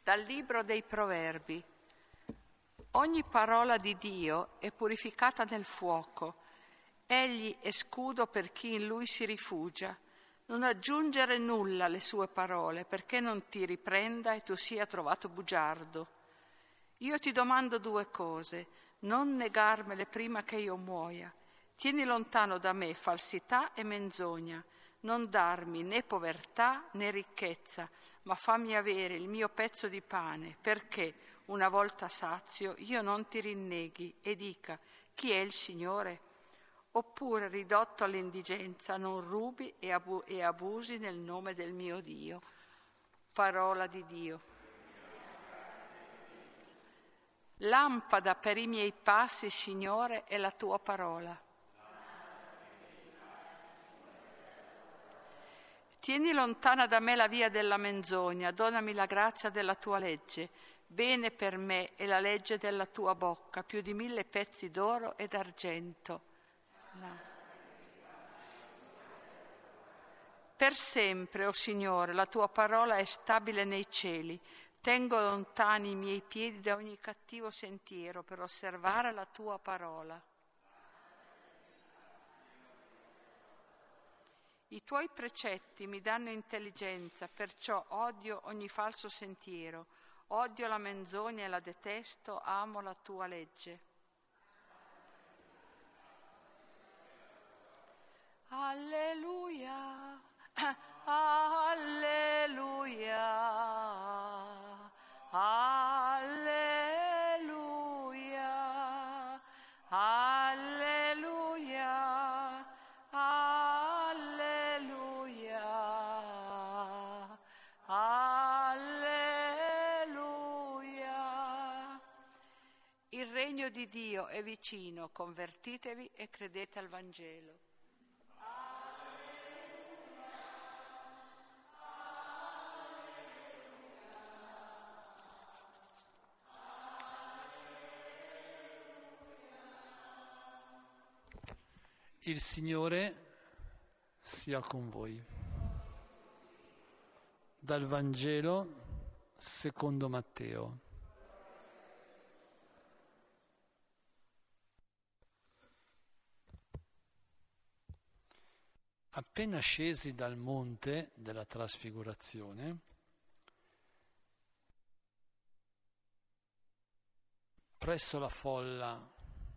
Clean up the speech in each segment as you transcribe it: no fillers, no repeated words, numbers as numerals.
Dal libro dei Proverbi. Ogni parola di Dio è purificata nel fuoco. Egli è scudo per chi in lui si rifugia. Non aggiungere nulla alle sue parole, perché non ti riprenda e tu sia trovato bugiardo. Io ti domando due cose, non negarmele prima che io muoia. Tieni lontano da me falsità e menzogna. Non darmi né povertà né ricchezza, ma fammi avere il mio pezzo di pane, perché, una volta sazio, io non ti rinneghi e dica: chi è il Signore? Oppure, ridotto all'indigenza, non rubi e abusi nel nome del mio Dio. Parola di Dio. Lampada per i miei passi, Signore, è la tua parola. Tieni lontana da me la via della menzogna, donami la grazia della tua legge. Bene per me è la legge della tua bocca, più di 1000 pezzi d'oro e d'argento. No. Per sempre, o Signore, la tua parola è stabile nei cieli. Tengo lontani i miei piedi da ogni cattivo sentiero per osservare la tua parola. I tuoi precetti mi danno intelligenza, perciò odio ogni falso sentiero, odio la menzogna e la detesto, amo la tua legge. Alleluia, alleluia, alleluia, alleluia. Alleluia. Il regno di Dio è vicino, convertitevi e credete al Vangelo. Il Signore sia con voi. Dal Vangelo secondo Matteo. Appena scesi dal monte della trasfigurazione, presso la folla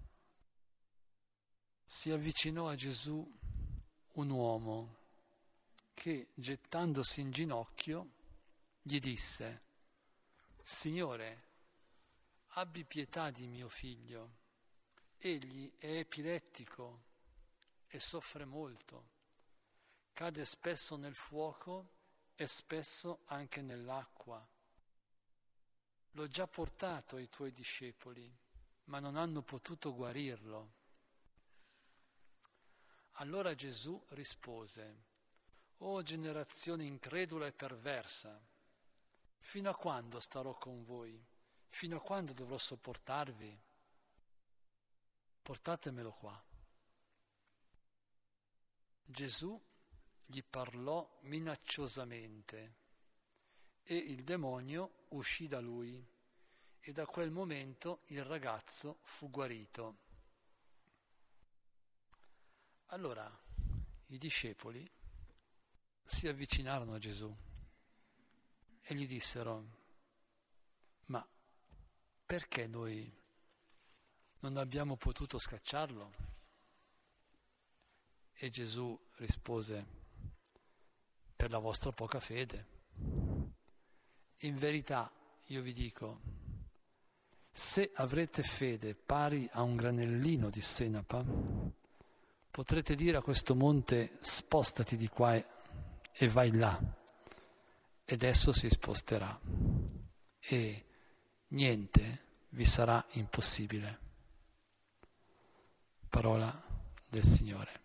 si avvicinò a Gesù un uomo che, gettandosi in ginocchio, gli disse: Signore, abbi pietà di mio figlio. Egli è epilettico e soffre molto. Cade spesso nel fuoco e spesso anche nell'acqua. L'ho già portato ai tuoi discepoli, ma non hanno potuto guarirlo. Allora Gesù rispose: O generazione incredula e perversa, fino a quando starò con voi? Fino a quando dovrò sopportarvi? Portatemelo qua. Gesù gli parlò minacciosamente e il demonio uscì da lui e da quel momento il ragazzo fu guarito. Allora i discepoli si avvicinarono a Gesù e gli dissero: ma perché noi non abbiamo potuto scacciarlo? E Gesù rispose: per la vostra poca fede. In verità io vi dico, se avrete fede pari a un granellino di senape, potrete dire a questo monte: spostati di qua e vai là, ed esso si sposterà, e niente vi sarà impossibile. Parola del Signore.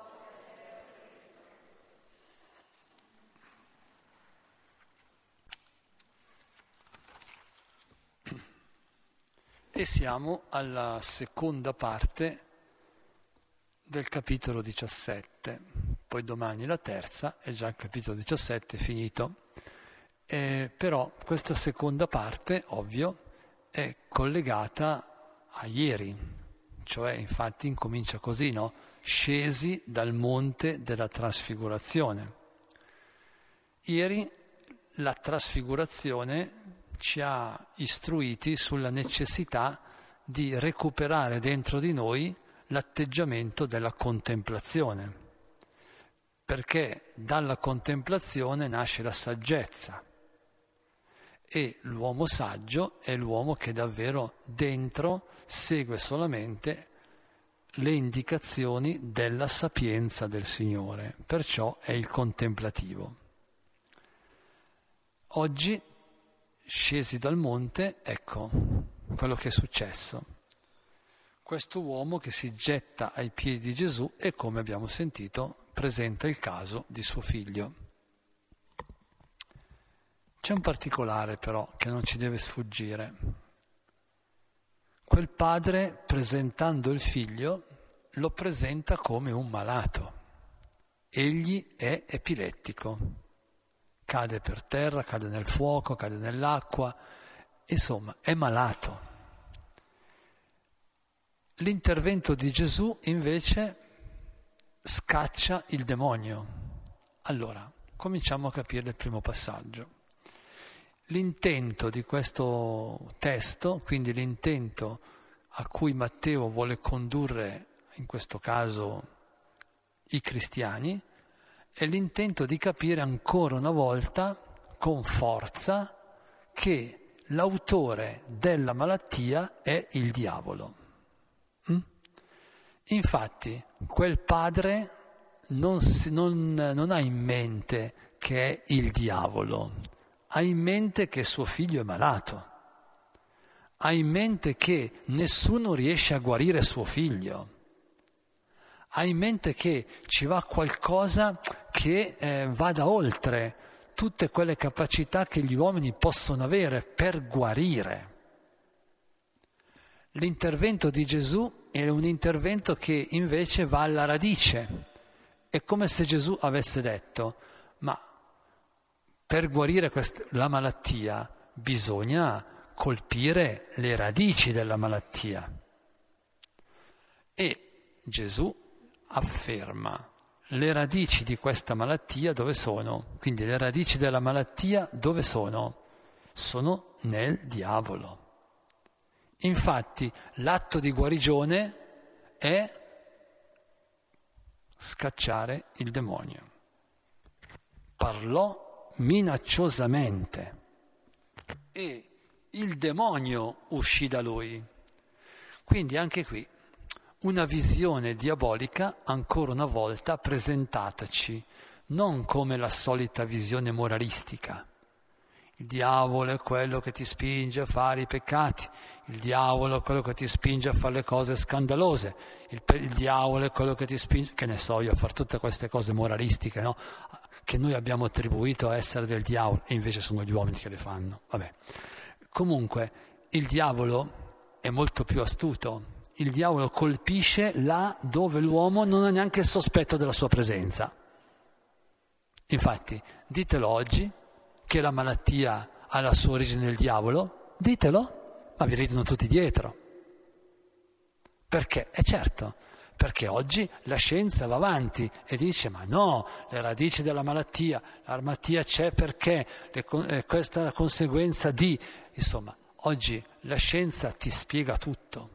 E siamo alla seconda parte del capitolo 17, poi domani la terza e già il capitolo 17 è finito. Però questa seconda parte, ovvio, è collegata a ieri, cioè infatti incomincia così, no? Scesi dal monte della trasfigurazione. Ieri la trasfigurazione ci ha istruiti sulla necessità di recuperare dentro di noi l'atteggiamento della contemplazione, perché dalla contemplazione nasce la saggezza e l'uomo saggio è l'uomo che davvero dentro segue solamente le indicazioni della sapienza del Signore, perciò è il contemplativo. Oggi, scesi dal monte, ecco quello che è successo. Questo uomo che si getta ai piedi di Gesù e, come abbiamo sentito, presenta il caso di suo figlio. C'è un particolare però che non ci deve sfuggire. Quel padre, presentando il figlio, lo presenta come un malato. Egli è epilettico. Cade per terra, cade nel fuoco, cade nell'acqua, insomma, è malato. L'intervento di Gesù invece scaccia il demonio. Allora, cominciamo a capire il primo passaggio. L'intento di questo testo, quindi l'intento a cui Matteo vuole condurre, in questo caso, i cristiani, è l'intento di capire ancora una volta, con forza, che l'autore della malattia è il diavolo. Infatti, quel padre non ha in mente che è il diavolo, ha in mente che suo figlio è malato, ha in mente che nessuno riesce a guarire suo figlio, ha in mente che ci va qualcosa che vada oltre tutte quelle capacità che gli uomini possono avere per guarire. L'intervento di Gesù è un intervento che invece va alla radice. È come se Gesù avesse detto: ma per guarire la malattia bisogna colpire le radici della malattia. E Gesù afferma: le radici di questa malattia dove sono? Quindi le radici della malattia dove sono? Sono nel diavolo. Infatti l'atto di guarigione è scacciare il demonio. Parlò minacciosamente e il demonio uscì da lui. Quindi anche qui una visione diabolica ancora una volta presentataci non come la solita visione moralistica. Il diavolo è quello che ti spinge a fare i peccati, il diavolo è quello che ti spinge a fare le cose scandalose, il diavolo è quello che ti spinge, che ne so io, a fare tutte queste cose moralistiche, no? Che noi abbiamo attribuito a essere del diavolo e invece sono gli uomini che le fanno. Vabbè. Comunque il diavolo è molto più astuto, il diavolo colpisce là dove l'uomo non ha neanche il sospetto della sua presenza. Infatti, ditelo oggi che la malattia ha la sua origine nel diavolo, ditelo, ma vi ridono tutti dietro. Perché? È certo, perché oggi la scienza va avanti e dice: ma no, le radici della malattia, la malattia c'è perché, questa è la conseguenza di... Insomma, oggi la scienza ti spiega tutto.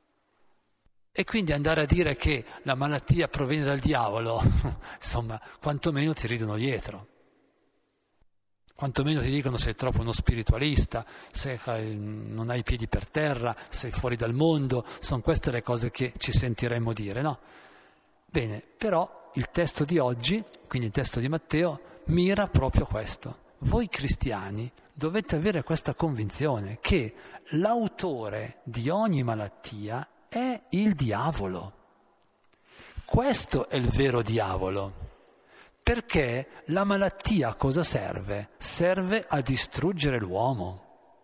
E quindi andare a dire che la malattia proviene dal diavolo, insomma, quantomeno ti ridono dietro. Quantomeno ti dicono: sei troppo uno spiritualista, non hai i piedi per terra, sei fuori dal mondo. Sono queste le cose che ci sentiremmo dire, no? Bene, però il testo di oggi, quindi il testo di Matteo, mira proprio questo. Voi cristiani dovete avere questa convinzione che l'autore di ogni malattia è il diavolo. Questo è il vero diavolo. Perché la malattia a cosa serve? Serve a distruggere l'uomo.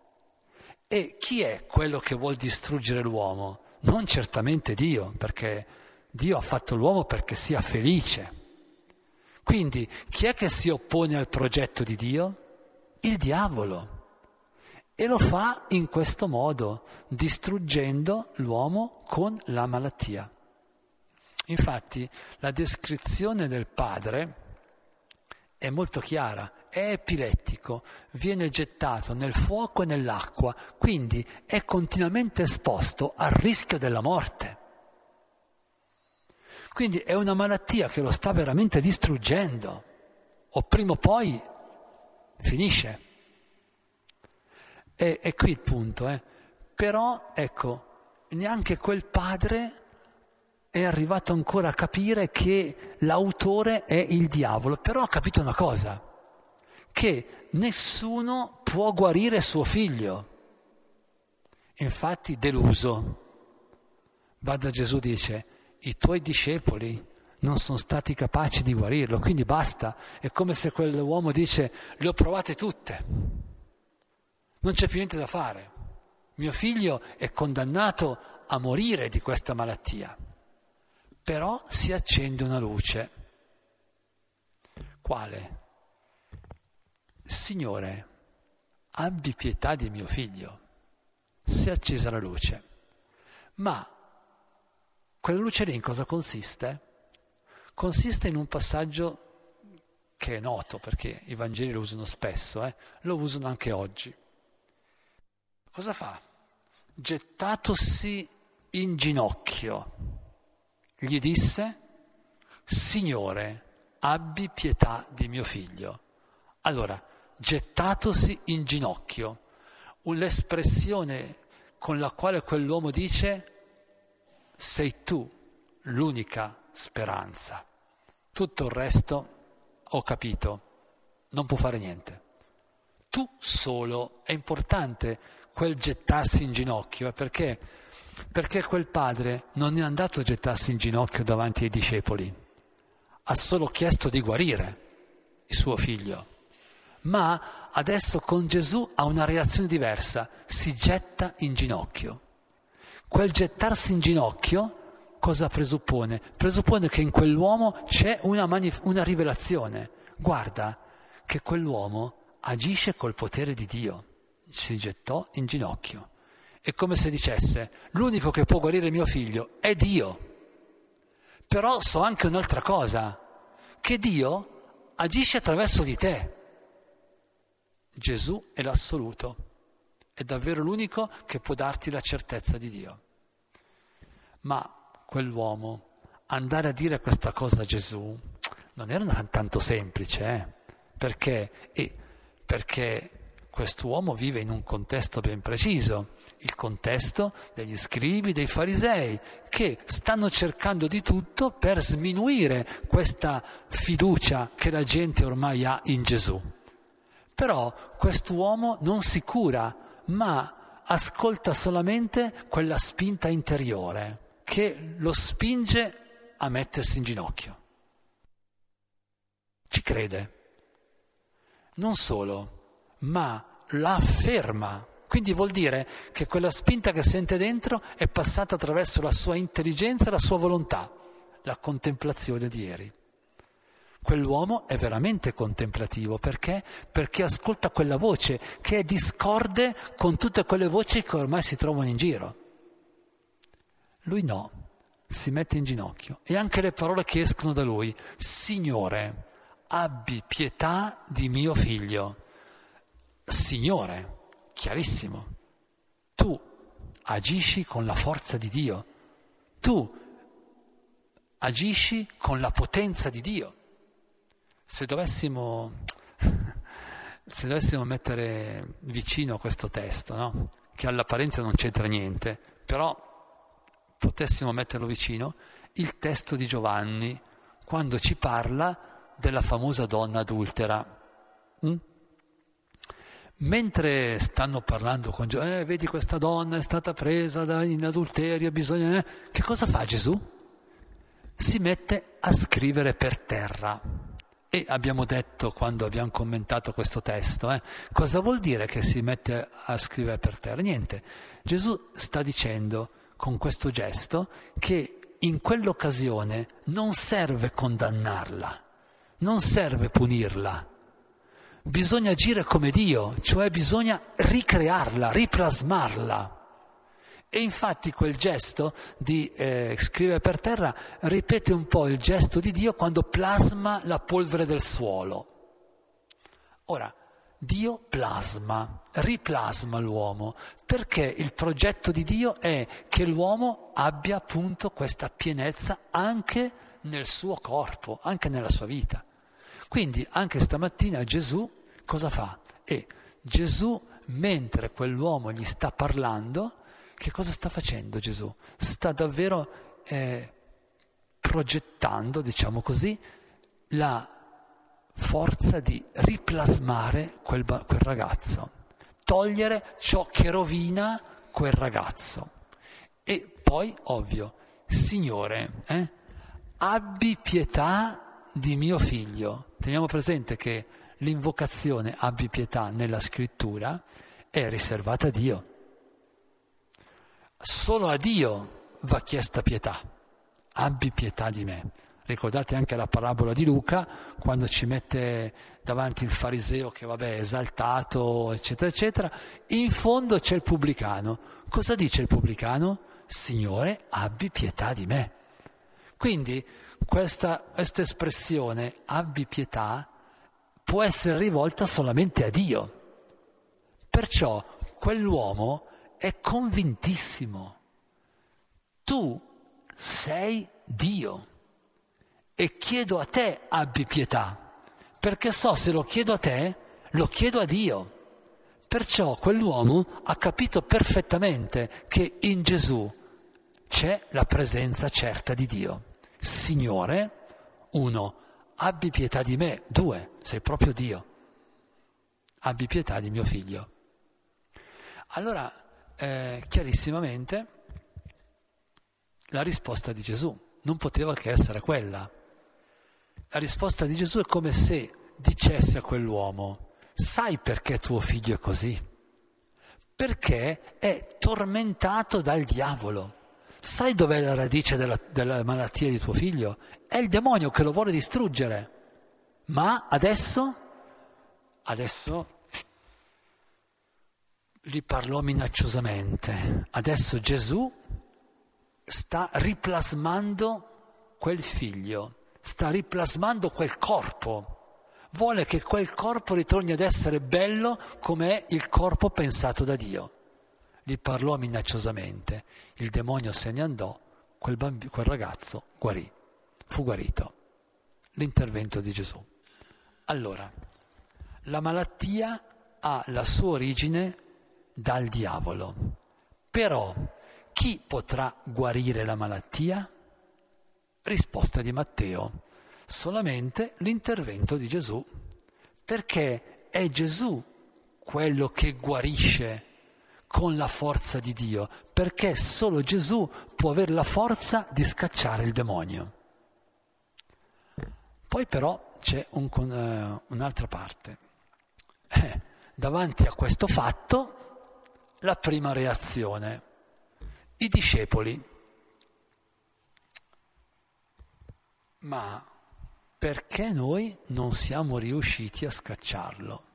E chi è quello che vuol distruggere l'uomo? Non certamente Dio, perché Dio ha fatto l'uomo perché sia felice. Quindi chi è che si oppone al progetto di Dio? Il diavolo. E lo fa in questo modo, distruggendo l'uomo con la malattia. Infatti, la descrizione del padre è molto chiara, è epilettico, viene gettato nel fuoco e nell'acqua, quindi è continuamente esposto al rischio della morte. Quindi è una malattia che lo sta veramente distruggendo, o prima o poi finisce. E qui il punto, Però, ecco, neanche quel padre è arrivato ancora a capire che l'autore è il diavolo. Però ha capito una cosa, che nessuno può guarire suo figlio. Infatti, deluso, va da Gesù e dice: i tuoi discepoli non sono stati capaci di guarirlo, quindi basta. È come se quell'uomo dice: le ho provate tutte. Non c'è più niente da fare. Mio figlio è condannato a morire di questa malattia. Però si accende una luce. Quale? Signore, abbi pietà di mio figlio. Si è accesa la luce. Ma quella luce lì in cosa consiste? Consiste in un passaggio che è noto, perché i Vangeli lo usano spesso, lo usano anche oggi. Cosa fa? Gettatosi in ginocchio, gli disse: Signore, abbi pietà di mio figlio. Allora, gettatosi in ginocchio, l'espressione con la quale quell'uomo dice: sei tu l'unica speranza. Tutto il resto, ho capito, non può fare niente. Tu solo. È importante quel gettarsi in ginocchio, perché quel padre non è andato a gettarsi in ginocchio davanti ai discepoli, ha solo chiesto di guarire il suo figlio, ma adesso con Gesù ha una reazione diversa, si getta in ginocchio. Quel gettarsi in ginocchio cosa presuppone? Presuppone che in quell'uomo c'è una rivelazione. Guarda che quell'uomo agisce col potere di Dio. Si gettò in ginocchio. È come se dicesse: l'unico che può guarire mio figlio è Dio. Però so anche un'altra cosa, che Dio agisce attraverso di te. Gesù è l'assoluto, è davvero l'unico che può darti la certezza di Dio. Ma quell'uomo, andare a dire questa cosa a Gesù, non era tanto semplice, Perché quest'uomo vive in un contesto ben preciso, il contesto degli scribi, dei farisei, che stanno cercando di tutto per sminuire questa fiducia che la gente ormai ha in Gesù. Però quest'uomo non si cura, ma ascolta solamente quella spinta interiore che lo spinge a mettersi in ginocchio. Ci crede. Non solo, ma la afferma. Quindi vuol dire che quella spinta che sente dentro è passata attraverso la sua intelligenza e la sua volontà, la contemplazione di ieri. Quell'uomo è veramente contemplativo, perché? Perché ascolta quella voce che è discorde con tutte quelle voci che ormai si trovano in giro. Lui no, si mette in ginocchio. E anche le parole che escono da lui: Signore, abbi pietà di mio figlio. Signore, chiarissimo, tu agisci con la forza di Dio, tu agisci con la potenza di Dio. Se dovessimo mettere vicino questo testo, no? Che all'apparenza non c'entra niente, però potessimo metterlo vicino, il testo di Giovanni, quando ci parla della famosa donna adultera. Mentre stanno parlando con Gesù, vedi questa donna è stata presa in adulterio, bisogna... Che cosa fa Gesù? Si mette a scrivere per terra. E abbiamo detto, quando abbiamo commentato questo testo, cosa vuol dire che si mette a scrivere per terra? Niente. Gesù sta dicendo con questo gesto che in quell'occasione non serve condannarla, non serve punirla, bisogna agire come Dio, cioè bisogna ricrearla, riplasmarla. E infatti quel gesto di scrivere per terra ripete un po' il gesto di Dio quando plasma la polvere del suolo. Ora, Dio plasma, riplasma l'uomo, perché il progetto di Dio è che l'uomo abbia appunto questa pienezza anche nel suo corpo, anche nella sua vita. Quindi anche stamattina Gesù cosa fa? E Gesù, mentre quell'uomo gli sta parlando, che cosa sta facendo Gesù? Sta davvero progettando, diciamo così, la forza di riplasmare quel ragazzo, togliere ciò che rovina quel ragazzo. E poi, ovvio, Signore, abbi pietà di mio figlio. Teniamo presente che l'invocazione abbi pietà nella scrittura è riservata a Dio. Solo a Dio va chiesta pietà. Abbi pietà di me. Ricordate anche la parabola di Luca, quando ci mette davanti il fariseo che è esaltato, eccetera, eccetera. In fondo c'è il pubblicano. Cosa dice il pubblicano? Signore, abbi pietà di me. Quindi questa espressione, abbi pietà, può essere rivolta solamente a Dio. Perciò quell'uomo è convintissimo. Tu sei Dio e chiedo a te abbi pietà, perché so se lo chiedo a te, lo chiedo a Dio. Perciò quell'uomo ha capito perfettamente che in Gesù c'è la presenza certa di Dio. Signore, 1, abbi pietà di me, 2, sei proprio Dio. Abbi pietà di mio figlio. Allora, chiarissimamente, la risposta di Gesù non poteva che essere quella. La risposta di Gesù è come se dicesse a quell'uomo: sai perché tuo figlio è così? Perché è tormentato dal diavolo. Sai dov'è la radice della malattia di tuo figlio? È il demonio che lo vuole distruggere. Ma adesso gli parlò minacciosamente. Adesso Gesù sta riplasmando quel figlio, sta riplasmando quel corpo. Vuole che quel corpo ritorni ad essere bello come è il corpo pensato da Dio. Gli parlò minacciosamente. Il demonio se ne andò, quel ragazzo guarì, fu guarito. L'intervento di Gesù. Allora, la malattia ha la sua origine dal diavolo. Però chi potrà guarire la malattia? Risposta di Matteo: solamente l'intervento di Gesù, perché è Gesù quello che guarisce con la forza di Dio, perché solo Gesù può avere la forza di scacciare il demonio. Poi però c'è un'altra parte. Davanti a questo fatto, la prima reazione. I discepoli. Ma perché noi non siamo riusciti a scacciarlo?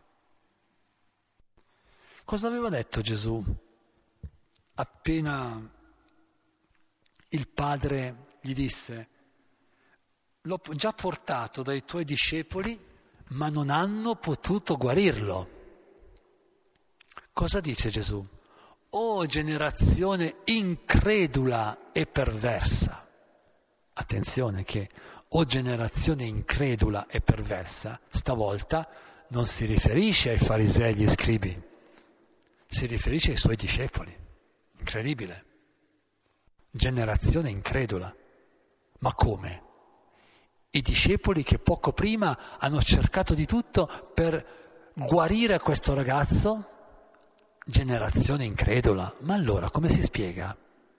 Cosa aveva detto Gesù appena il Padre gli disse: l'ho già portato dai tuoi discepoli, ma non hanno potuto guarirlo? Cosa dice Gesù? O generazione incredula e perversa. Attenzione che o generazione incredula e perversa stavolta non si riferisce ai farisei e agli scribi, si riferisce ai suoi discepoli. Incredibile. Generazione incredula. Ma come? I discepoli che poco prima hanno cercato di tutto per guarire questo ragazzo? Generazione incredula. Ma allora come si spiega?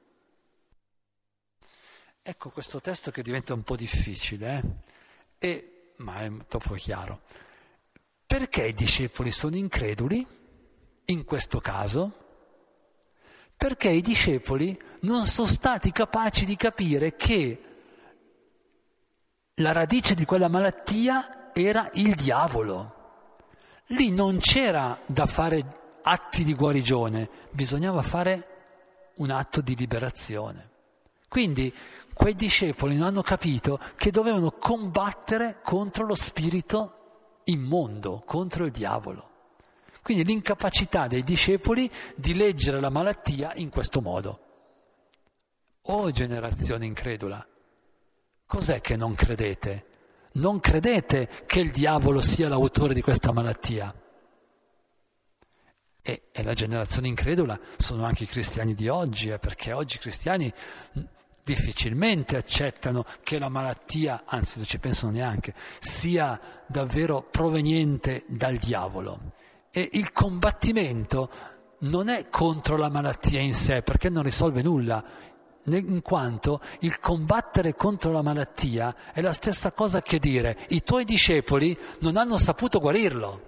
Ecco questo testo che diventa un po' difficile, ma è troppo chiaro. Perché i discepoli sono increduli in questo caso? Perché i discepoli non sono stati capaci di capire che la radice di quella malattia era il diavolo. Lì non c'era da fare atti di guarigione, bisognava fare un atto di liberazione. Quindi quei discepoli non hanno capito che dovevano combattere contro lo spirito immondo, contro il diavolo. Quindi l'incapacità dei discepoli di leggere la malattia in questo modo. Oh generazione incredula, cos'è che non credete? Non credete che il diavolo sia l'autore di questa malattia? E la generazione incredula sono anche i cristiani di oggi, perché oggi i cristiani difficilmente accettano che la malattia, anzi non ci pensano neanche, sia davvero proveniente dal diavolo. E il combattimento non è contro la malattia in sé, perché non risolve nulla, in quanto il combattere contro la malattia è la stessa cosa che dire: i tuoi discepoli non hanno saputo guarirlo.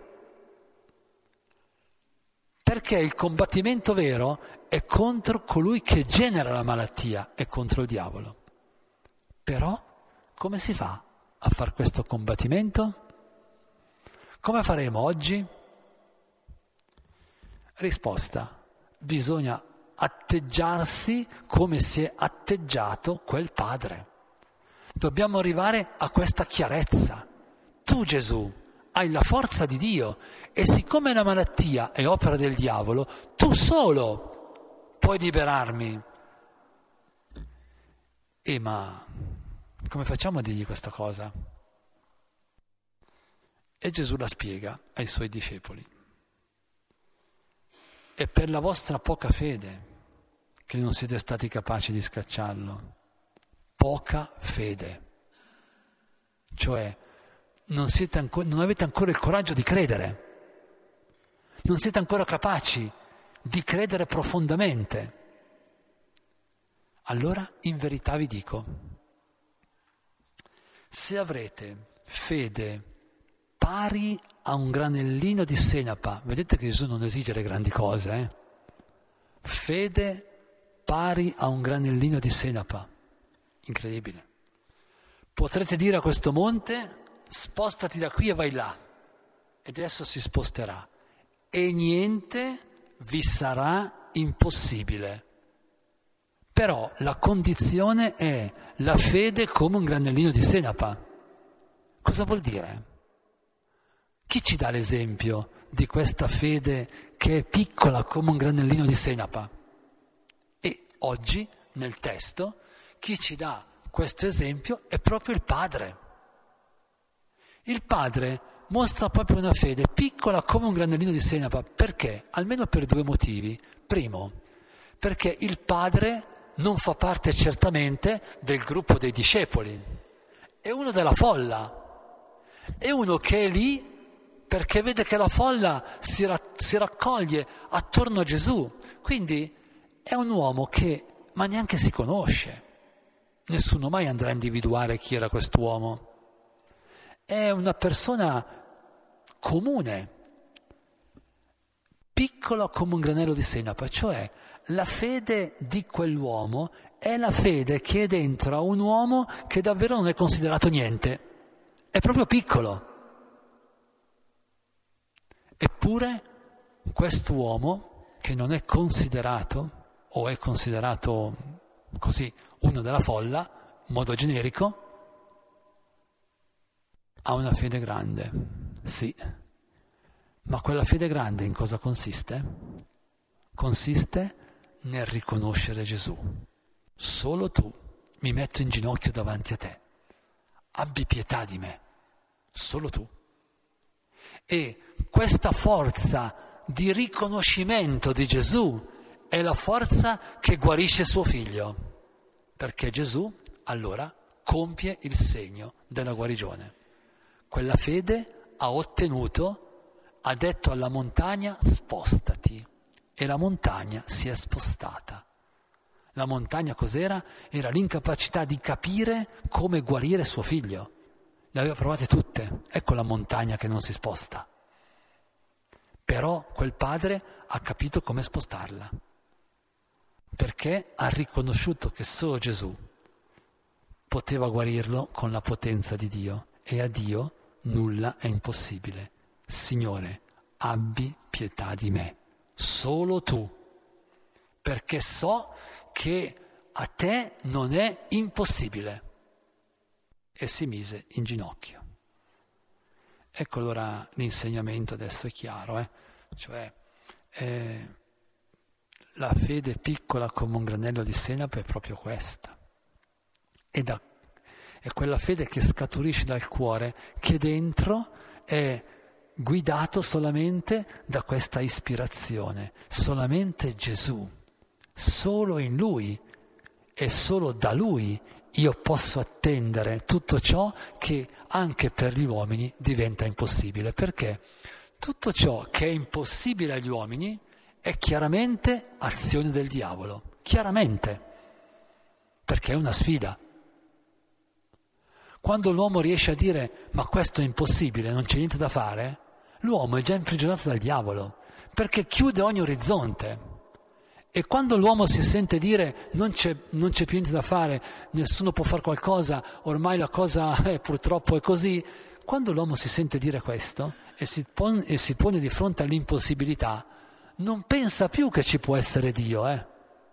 Perché il combattimento vero è contro colui che genera la malattia, è contro il diavolo. Però come si fa a fare questo combattimento? Come faremo oggi? Risposta: bisogna atteggiarsi come si è atteggiato quel padre. Dobbiamo arrivare a questa chiarezza. Tu, Gesù, hai la forza di Dio e siccome la malattia è opera del diavolo, tu solo puoi liberarmi. Ma come facciamo a dirgli questa cosa? E Gesù la spiega ai suoi discepoli. È per la vostra poca fede che non siete stati capaci di scacciarlo. Poca fede. Cioè, non avete ancora il coraggio di credere. Non siete ancora capaci di credere profondamente. Allora, in verità vi dico, se avrete fede pari a un granellino di senapa, vedete che Gesù non esige le grandi cose, Fede pari a un granellino di senapa, incredibile. Potrete dire a questo monte: spostati da qui e vai là, ed esso si sposterà, e niente vi sarà impossibile. Però la condizione è la fede come un granellino di senapa. Cosa vuol dire? Chi ci dà l'esempio di questa fede che è piccola come un granellino di senapa? E oggi, nel testo, chi ci dà questo esempio è proprio il Padre. Il Padre mostra proprio una fede piccola come un granellino di senapa. Perché? Almeno per due motivi. Primo, perché il Padre non fa parte certamente del gruppo dei discepoli. È uno della folla. È uno che è lì perché vede che la folla si raccoglie attorno a Gesù. Quindi è un uomo che ma neanche si conosce. Nessuno mai andrà a individuare chi era quest'uomo. È una persona comune, piccolo come un granello di senapa, cioè la fede di quell'uomo è la fede che è dentro a un uomo che davvero non è considerato niente, è proprio piccolo. Eppure quest'uomo che non è considerato, o è considerato così uno della folla, in modo generico, ha una fede grande, sì. Ma quella fede grande in cosa consiste? Consiste nel riconoscere Gesù. Solo tu mi metto in ginocchio davanti a te. Abbi pietà di me. Solo tu. E questa forza di riconoscimento di Gesù è la forza che guarisce suo figlio. Perché Gesù allora compie il segno della guarigione. Quella fede ha ottenuto, ha detto alla montagna spostati, e la montagna si è spostata. La montagna cos'era? Era l'incapacità di capire come guarire suo figlio. Le aveva provate tutte, ecco la montagna che non si sposta. Però quel padre ha capito come spostarla, perché ha riconosciuto che solo Gesù poteva guarirlo con la potenza di Dio, e a Dio nulla è impossibile. Signore, abbi pietà di me, solo tu, perché so che a te non è impossibile. E si mise in ginocchio. Ecco allora l'insegnamento, adesso è chiaro, cioè la fede piccola come un granello di senape è proprio questa. È quella fede che scaturisce dal cuore, che dentro è guidato solamente da questa ispirazione, solamente Gesù, solo in Lui e solo da Lui io posso attendere tutto ciò che anche per gli uomini diventa impossibile, perché tutto ciò che è impossibile agli uomini è chiaramente azione del diavolo, chiaramente, perché è una sfida. Quando l'uomo riesce a dire ma questo è impossibile, non c'è niente da fare, l'uomo è già imprigionato dal diavolo, perché chiude ogni orizzonte. E quando l'uomo si sente dire non c'è più niente da fare, nessuno può fare qualcosa, ormai la cosa purtroppo è così, quando l'uomo si sente dire questo e si pone di fronte all'impossibilità, non pensa più che ci può essere Dio,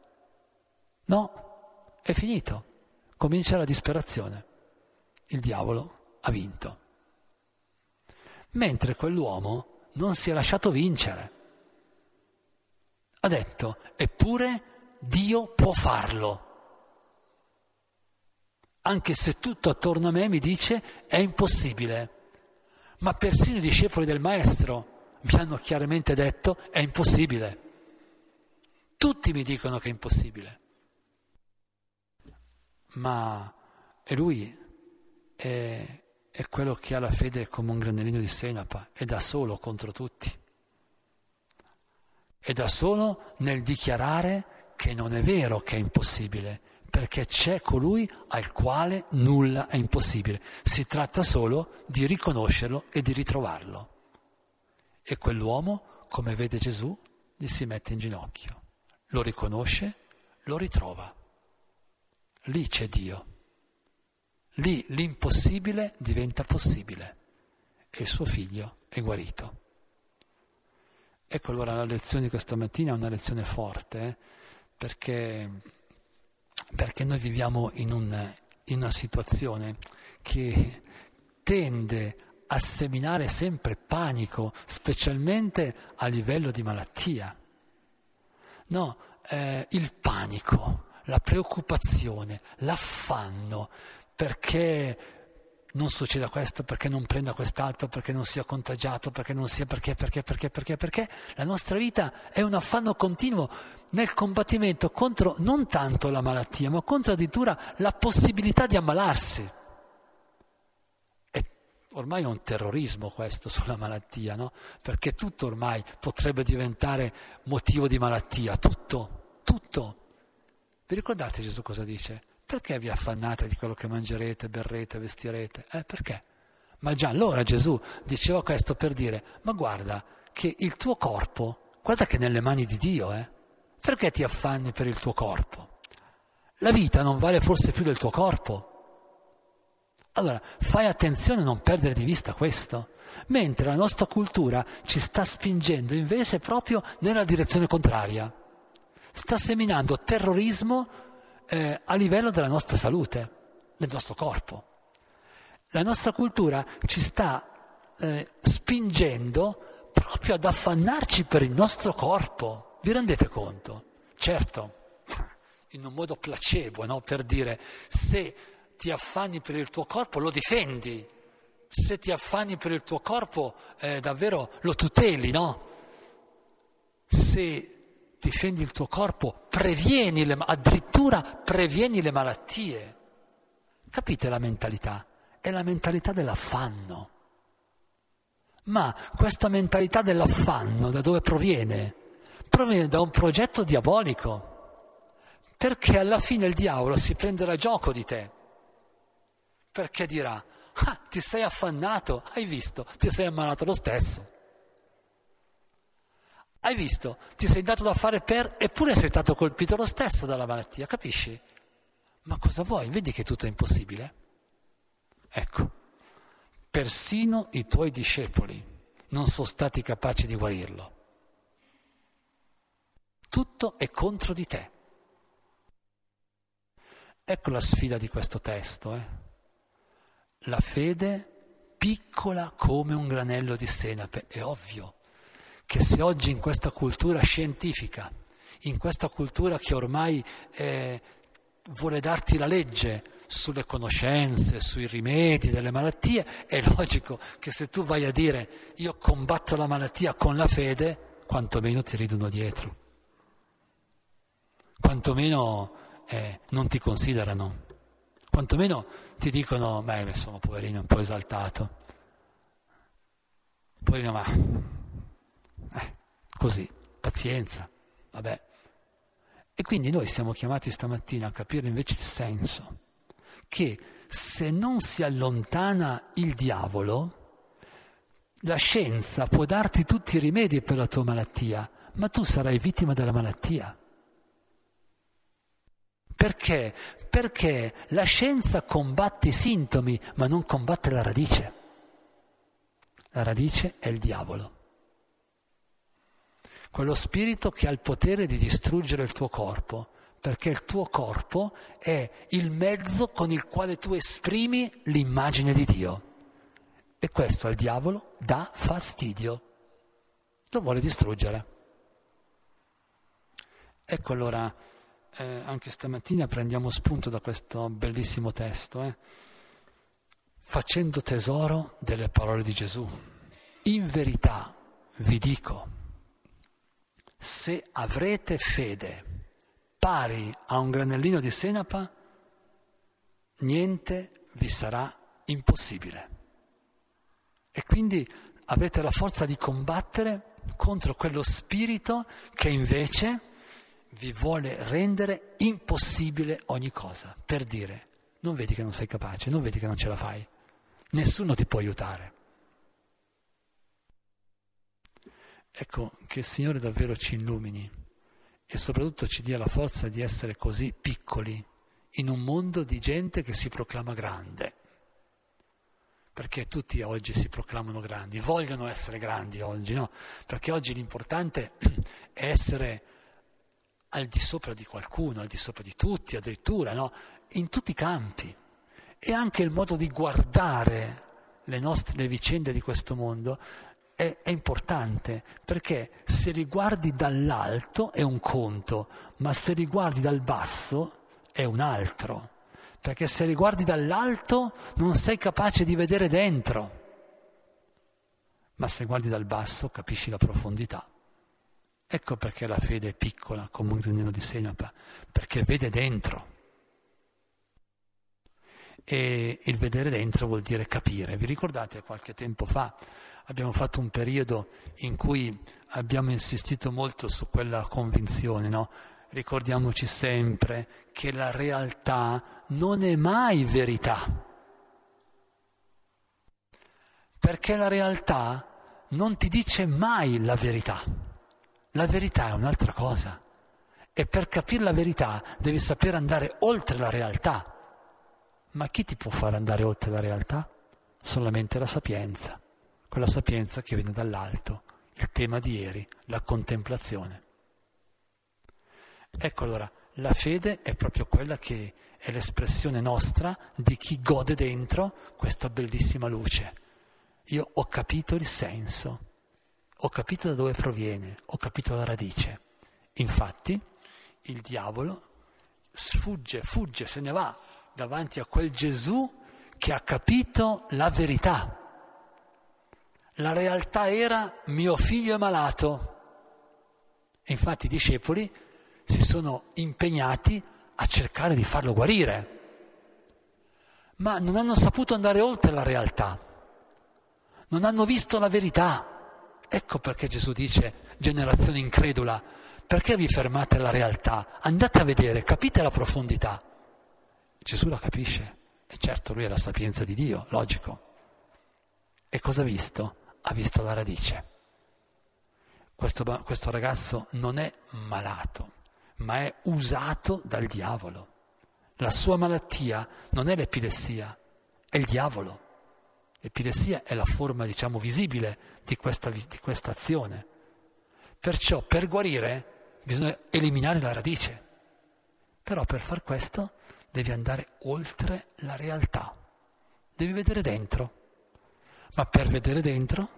No, è finito, comincia la disperazione. Il diavolo ha vinto. Mentre quell'uomo non si è lasciato vincere. Ha detto, eppure Dio può farlo. Anche se tutto attorno a me mi dice è impossibile. Ma persino i discepoli del Maestro mi hanno chiaramente detto è impossibile. Tutti mi dicono che è impossibile. Ma è lui è quello che ha la fede come un granellino di senape, è da solo contro tutti. È da solo nel dichiarare che non è vero che è impossibile, perché c'è colui al quale nulla è impossibile. Si tratta solo di riconoscerlo e di ritrovarlo. E quell'uomo, come vede Gesù, gli si mette in ginocchio, lo riconosce, lo ritrova. Lì c'è Dio. Lì l'impossibile diventa possibile e il suo figlio è guarito. Ecco allora la lezione di questa mattina è una lezione forte, perché noi viviamo in una situazione che tende a seminare sempre panico, specialmente a livello di malattia. No, il panico, la preoccupazione, l'affanno, perché non succeda questo, perché non prenda quest'altro, perché non sia contagiato, perché non sia perché la nostra vita è un affanno continuo nel combattimento contro non tanto la malattia, ma contro addirittura la possibilità di ammalarsi. E ormai è un terrorismo questo sulla malattia, no? Perché tutto ormai potrebbe diventare motivo di malattia, tutto. Vi ricordate Gesù cosa dice? Perché vi affannate di quello che mangerete, berrete, vestirete? Perché? Ma già allora Gesù diceva questo per dire, ma guarda che il tuo corpo, guarda che è nelle mani di Dio, Perché ti affanni per il tuo corpo? La vita non vale forse più del tuo corpo? Allora, fai attenzione a non perdere di vista questo, mentre la nostra cultura ci sta spingendo invece proprio nella direzione contraria. Sta seminando terrorismo a livello della nostra salute, del nostro corpo. La nostra cultura ci sta spingendo proprio ad affannarci per il nostro corpo. Vi rendete conto? Certo, in un modo placebo, no? Per dire, se ti affanni per il tuo corpo lo difendi, se ti affanni per il tuo corpo davvero lo tuteli, no? Se difendi il tuo corpo, addirittura previeni le malattie. Capite la mentalità? È la mentalità dell'affanno. Ma questa mentalità dell'affanno da dove proviene? Proviene da un progetto diabolico, perché alla fine il diavolo si prenderà gioco di te, perché dirà, ti sei affannato, hai visto, ti sei ammalato lo stesso. Hai visto, ti sei dato da fare eppure sei stato colpito lo stesso dalla malattia, capisci? Ma cosa vuoi? Vedi che tutto è impossibile? Ecco, persino i tuoi discepoli, non sono stati capaci di guarirlo. Tutto è contro di te. Ecco la sfida di questo testo. La fede piccola come un granello di senape. È ovvio che se oggi in questa cultura scientifica, in questa cultura che ormai vuole darti la legge sulle conoscenze, sui rimedi delle malattie, è logico che se tu vai a dire io combatto la malattia con la fede, quantomeno ti ridono dietro, quantomeno non ti considerano, quantomeno ti dicono sono poverino un po' esaltato, poverino, ma così, pazienza, vabbè. E quindi noi siamo chiamati stamattina a capire invece il senso, che se non si allontana il diavolo, la scienza può darti tutti i rimedi per la tua malattia, ma tu sarai vittima della malattia. Perché? Perché la scienza combatte i sintomi, ma non combatte la radice. La radice è il diavolo. Quello spirito che ha il potere di distruggere il tuo corpo, perché il tuo corpo è il mezzo con il quale tu esprimi l'immagine di Dio. E questo al diavolo dà fastidio, lo vuole distruggere. Ecco allora, anche stamattina prendiamo spunto da questo bellissimo testo, facendo tesoro delle parole di Gesù. In verità vi dico, se avrete fede pari a un granellino di senapa, niente vi sarà impossibile. E quindi avrete la forza di combattere contro quello spirito che invece vi vuole rendere impossibile ogni cosa, per dire, non vedi che non sei capace, non vedi che non ce la fai, nessuno ti può aiutare. Ecco, che il Signore davvero ci illumini e soprattutto ci dia la forza di essere così piccoli in un mondo di gente che si proclama grande. Perché tutti oggi si proclamano grandi, vogliono essere grandi oggi, no? Perché oggi l'importante è essere al di sopra di qualcuno, al di sopra di tutti, addirittura, no? In tutti i campi. E anche il modo di guardare le vicende di questo mondo è importante, perché se li guardi dall'alto è un conto, ma se li guardi dal basso è un altro. Perché se li guardi dall'alto non sei capace di vedere dentro, ma se guardi dal basso capisci la profondità. Ecco perché la fede è piccola come un granellino di senapa, perché vede dentro. E il vedere dentro vuol dire capire. Vi ricordate qualche tempo fa abbiamo fatto un periodo in cui abbiamo insistito molto su quella convinzione, no? Ricordiamoci sempre che la realtà non è mai verità, perché la realtà non ti dice mai la verità. La verità è un'altra cosa e per capire la verità devi sapere andare oltre la realtà. Ma chi ti può fare andare oltre la realtà? Solamente la sapienza, quella sapienza che viene dall'alto, il tema di ieri, la contemplazione. Ecco allora, la fede è proprio quella che è l'espressione nostra di chi gode dentro questa bellissima luce. Io ho capito il senso, ho capito da dove proviene, ho capito la radice. Infatti il diavolo fugge, se ne va davanti a quel Gesù che ha capito la verità. La realtà era mio figlio è malato. E infatti i discepoli si sono impegnati a cercare di farlo guarire, ma non hanno saputo andare oltre la realtà, non hanno visto la verità. Ecco perché Gesù dice, generazione incredula, perché vi fermate alla realtà? Andate a vedere, capite la profondità. Gesù la capisce, e certo lui è la sapienza di Dio, logico. E cosa ha visto? Ha visto la radice. Questo ragazzo non è malato, ma è usato dal diavolo. La sua malattia non è l'epilessia, è il diavolo. L'epilessia è la forma, visibile di questa azione. Perciò per guarire bisogna eliminare la radice. Però per far questo devi andare oltre la realtà. Devi vedere dentro. Ma per vedere dentro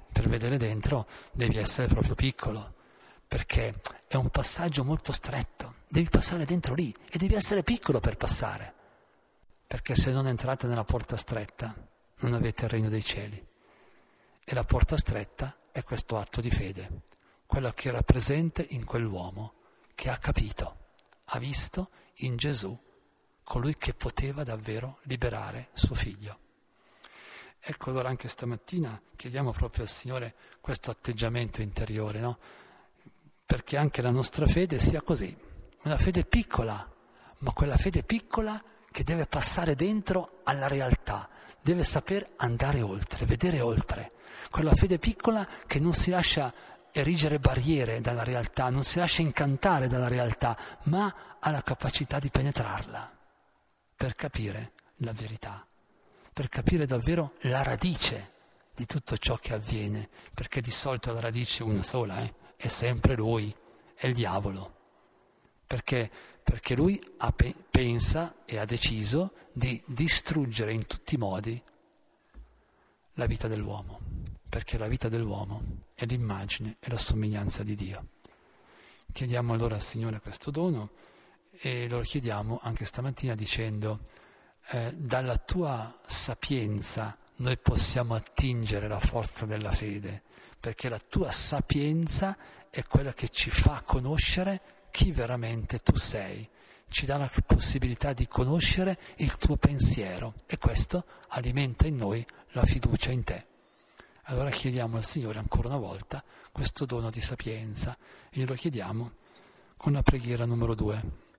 devi essere proprio piccolo, perché è un passaggio molto stretto. Devi passare dentro lì e devi essere piccolo per passare. Perché se non entrate nella porta stretta non avete il regno dei cieli. E la porta stretta è questo atto di fede, quello che era presente in quell'uomo che ha capito, ha visto in Gesù colui che poteva davvero liberare suo figlio. Ecco, allora anche stamattina chiediamo proprio al Signore questo atteggiamento interiore, no? Perché anche la nostra fede sia così, una fede piccola, ma quella fede piccola che deve passare dentro alla realtà, deve saper andare oltre, vedere oltre. Quella fede piccola che non si lascia erigere barriere dalla realtà, non si lascia incantare dalla realtà, ma ha la capacità di penetrarla per capire la verità, per capire davvero la radice di tutto ciò che avviene, perché di solito la radice è una sola, è sempre lui, è il diavolo. Perché lui pensa e ha deciso di distruggere in tutti i modi la vita dell'uomo, perché la vita dell'uomo è l'immagine e la somiglianza di Dio. Chiediamo allora al Signore questo dono e lo chiediamo anche stamattina dicendo dalla tua sapienza noi possiamo attingere la forza della fede, perché la tua sapienza è quella che ci fa conoscere chi veramente tu sei, ci dà la possibilità di conoscere il tuo pensiero e questo alimenta in noi la fiducia in te. Allora chiediamo al Signore ancora una volta questo dono di sapienza e glielo chiediamo con la preghiera numero 2.